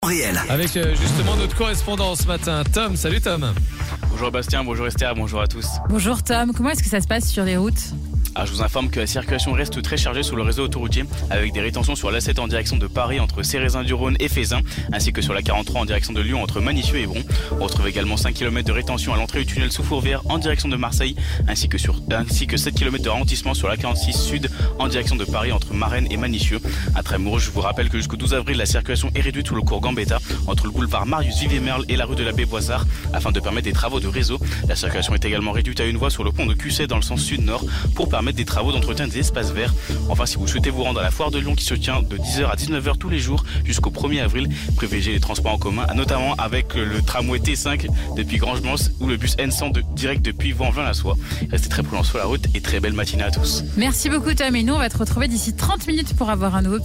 Réel. Avec justement notre correspondant ce matin, Tom. Salut Tom. Bonjour Bastien, bonjour Esther, bonjour à tous. Bonjour Tom, comment est-ce que ça se passe sur les routes ? Je vous informe que la circulation reste très chargée sur le réseau autoroutier avec des rétentions sur l'A7 en direction de Paris entre Cérézin-du-Rhône et Fézin ainsi que sur la 43 en direction de Lyon entre Manicieux et Bron. On retrouve également 5 km de rétention à l'entrée du tunnel sous Fourvière en direction de Marseille ainsi que 7 km de ralentissement sur la 46 Sud en direction de Paris entre Marennes et Manicieux. À Trémours, je vous rappelle que jusqu'au 12 avril, la circulation est réduite sous le cours Gambetta entre le boulevard Marius Vivier-Merle et la rue de l'Abbé Boissard afin de permettre des travaux de réseau. La circulation est également réduite à une voie sur le pont de Cusset dans le sens sud-nord pour permettre des travaux d'entretien des espaces verts. Enfin, si vous souhaitez vous rendre à la foire de Lyon qui se tient de 10h à 19h tous les jours jusqu'au 1er avril, privilégiez les transports en commun, notamment avec le tramway T5 depuis Grangemans ou le bus N100 direct depuis Vangelin-la-Soie. Restez très prudents sur la route et très belle matinée à tous. Merci beaucoup Tom, et nous on va te retrouver d'ici 30 minutes pour avoir un nouveau